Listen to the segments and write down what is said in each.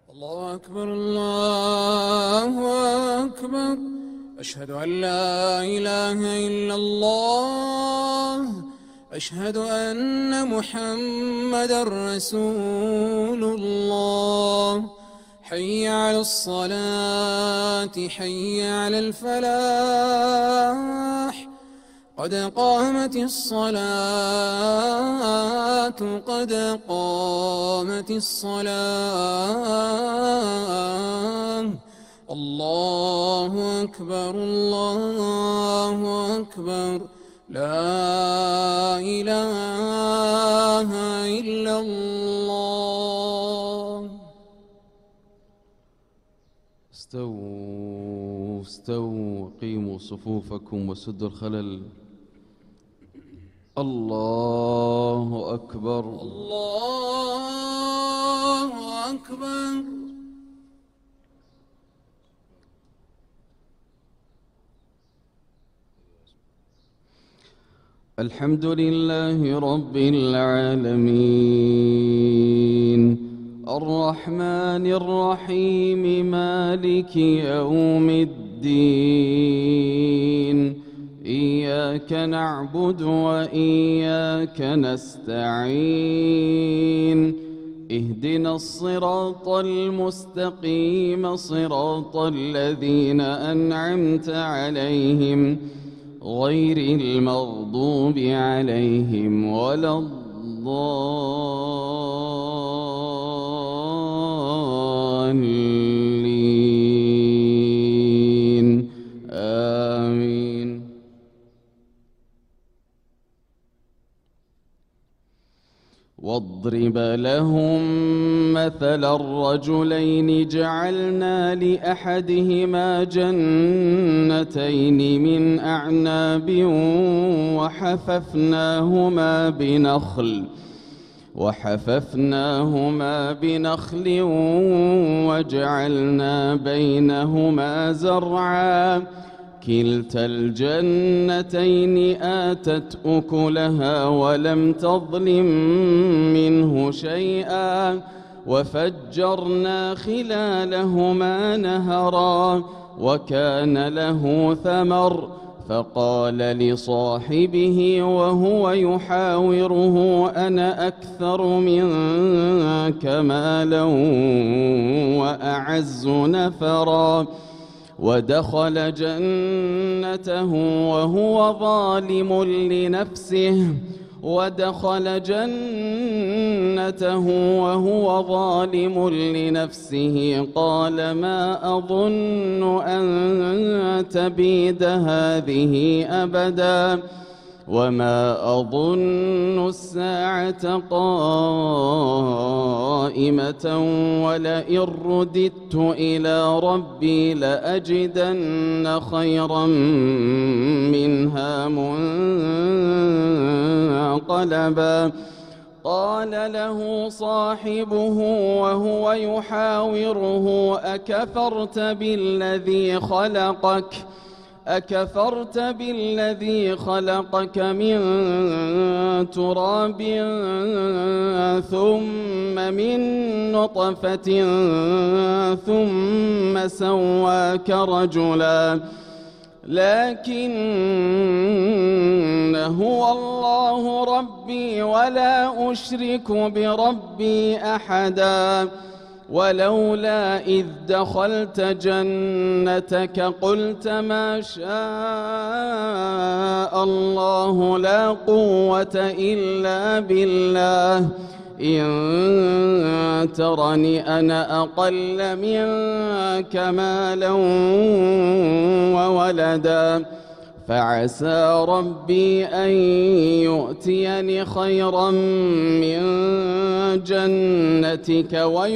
الله أكبر الله أكبر. أشهد أن لا إله إلا الله. أشهد أن محمدًا رسول الله. حي على الصلاة حي على الفلاح. قد قامت الصلاة قد قامت الصلاة. الله أكبر الله أكبر. لا إله إلا الله. استووا استووا، قيموا صفوفكم وسدوا الخلل. الله أكبر الله أكبر. الحمد لله رب العالمين، الرحمن الرحيم، مالك يوم الدين. إياك نعبد وإياك نستعين. اهدنا الصراط المستقيم، صراط الذين أنعمت عليهم غير المغضوب عليهم ولا الضالين. آمين. واضرب لهم مثل الرجلين جعلنا لأحدهما جنتين من أعناب وحففناهما بنخل وجعلنا بينهما زرعا. كلتا الجنتين آتت أكلها ولم تظلم منه شيئا، وفجرنا خلالهما نهرا. وكان له ثمر، فقال لصاحبه وهو يحاوره أنا أكثر منك مالا وأعز نفرا. ودخل جنته وهو ظالم لنفسه قال ما أظن أن تبيد هذه أبدا، وما أظن الساعة قائمة، ولئن رددت إلى ربي لأجدن خيرا منها منقلبا. قال له صاحبه وهو يحاوره أكفرت بالذي خلقك من تراب ثم من نطفة ثم سواك رجلا. لكن هو الله ربي ولا أشرك بربي أحدا. ولولا إذ دخلت جنتك قلت ما شاء الله لا قوة إلا بالله. إن ترني أنا أقل منك مالا وولدا، فعسى ربي أن يؤتيني خيرا من جنتك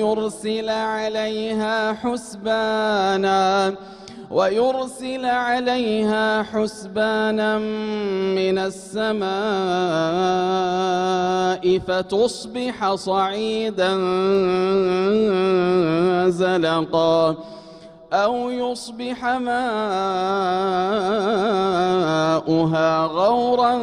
ويرسل عليها حسبانا من السماء فتصبح صعيدا زلقا، أو يصبح ماؤها غورا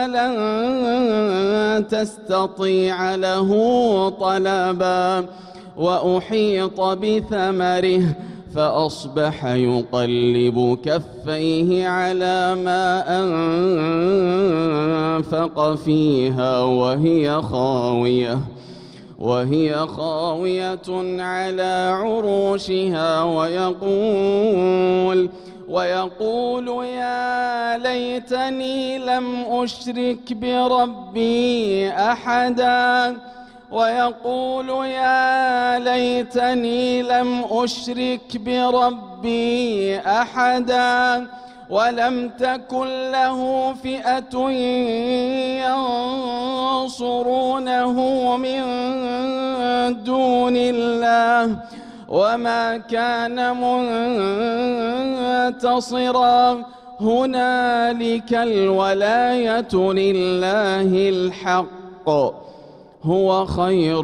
فلن تستطيع له طلبا. وأحيط بثمره فأصبح يقلب كفيه على ما أنفق فيها وهي خاوية على عروشها ويقول يا ليتني لم أشرك بربي أحدا ولم تكن له فئة ينصرونه من دون الله وما كان منتصرا هنالك الولاية لله الحق هو خير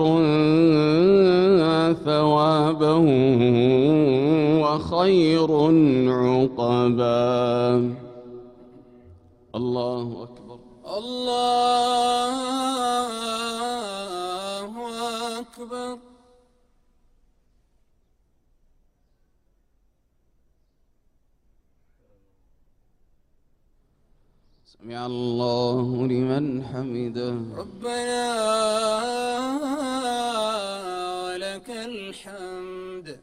ثوابا وخير عقبا. الله أكبر. الله أكبر. سمع الله لمن حمده. ربنا ولك الحمد.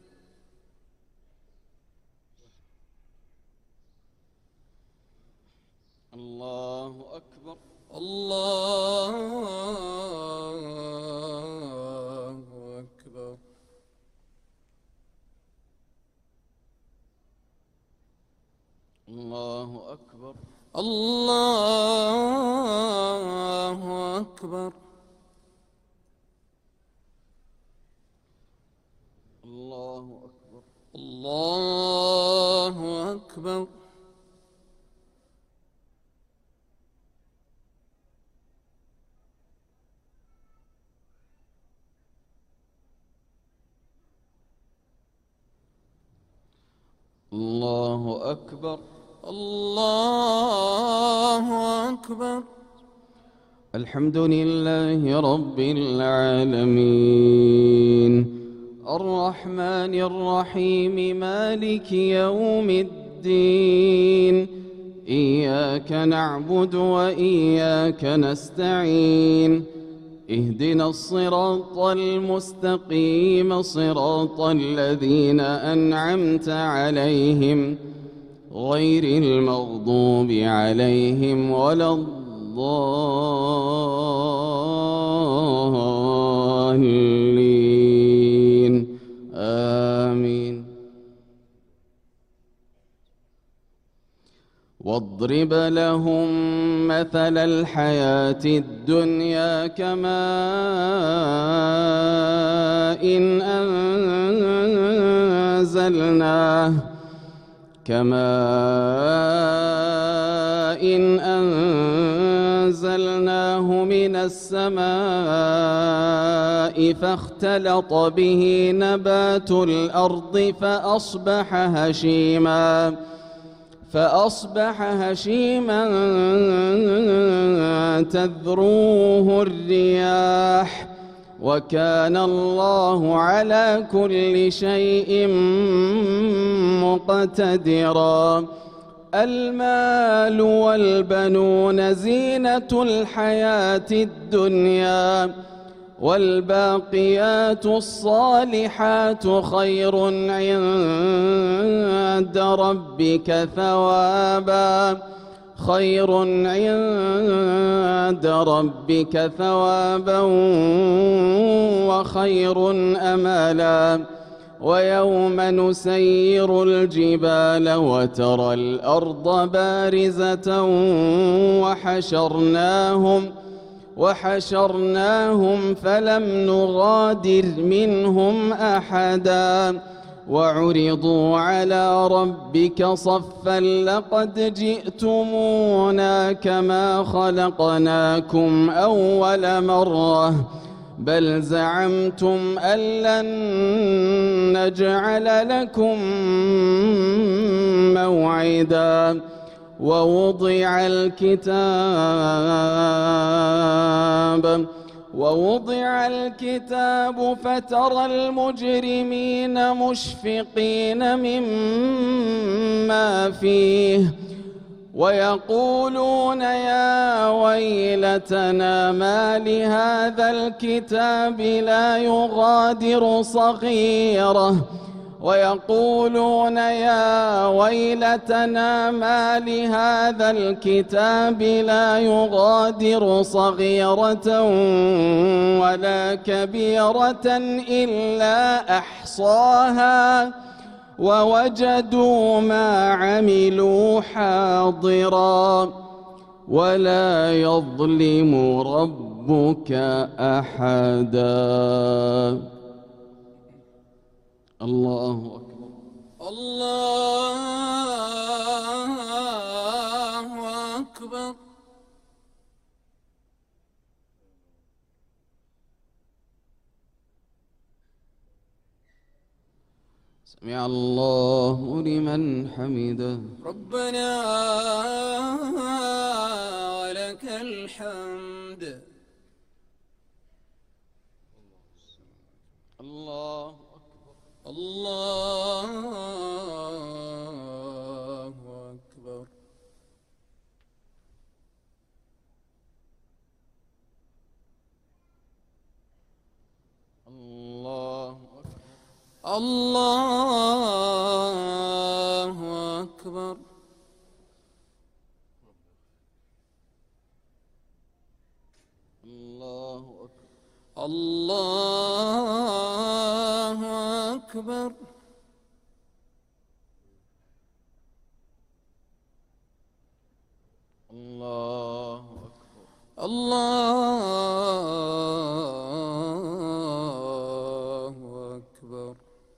الله أكبر. الله أكبر. الله أكبر. الله أكبر. الله أكبر. الله أكبر. الله أكبر. الله أكبر. الحمد لله رب العالمين الرحمن الرحيم مالك يوم الدين إياك نعبد وإياك نستعين اهدنا الصراط المستقيم صراط الذين أنعمت عليهم غير المغضوب عليهم ولا الضالين آمين. واضرب لهم مثل الحياة الدنيا كماء إن أنزلناه من السماء فاختلط به نبات الأرض فأصبح هشيما تذروه الرياح وكان الله على كل شيء مقتدرا. المال والبنون زينة الحياة الدنيا والباقيات الصالحات خير عند ربك ثوابا وخير أملا. ويوم نسير الجبال وترى الأرض بارزة وحشرناهم فلم نغادر منهم أحدا وعرضوا على ربك صفا لقد جئتمونا كما خلقناكم أول مرة بل زعمتم أن لن نجعل لكم موعدا. ووضع الكتاب فترى المجرمين مشفقين مما فيه ويقولون يا ويلتنا ما لهذا الكتاب لا يغادر صغيرة ويقولون يا ويلتنا ما لهذا الكتاب لا يغادر صغيرة ولا كبيرة إلا أحصاها ووجدوا ما عملوا حاضرا ولا يظلم ربك أحدا. الله أكبر. الله أكبر. سمع الله لمن حمده. ربنا ولك الحمد. الله الله أكبر. الله الله أكبر. الله أكبر. الله أكبر. الله أكبر. الله أكبر.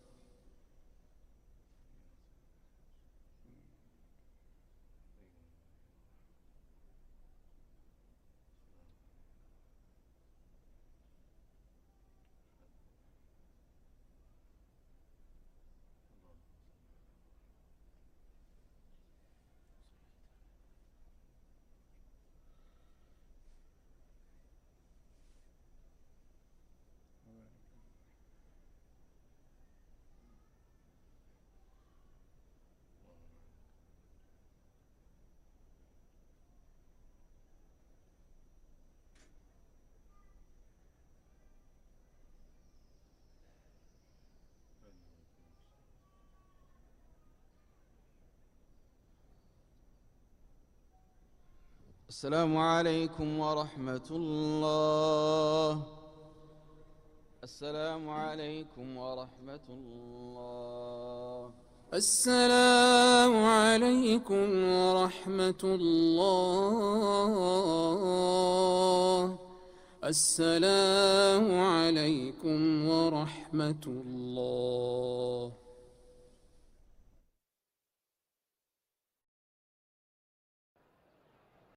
السلام عليكم ورحمة الله. السلام عليكم ورحمة الله. السلام عليكم ورحمة الله. السلام عليكم ورحمة الله.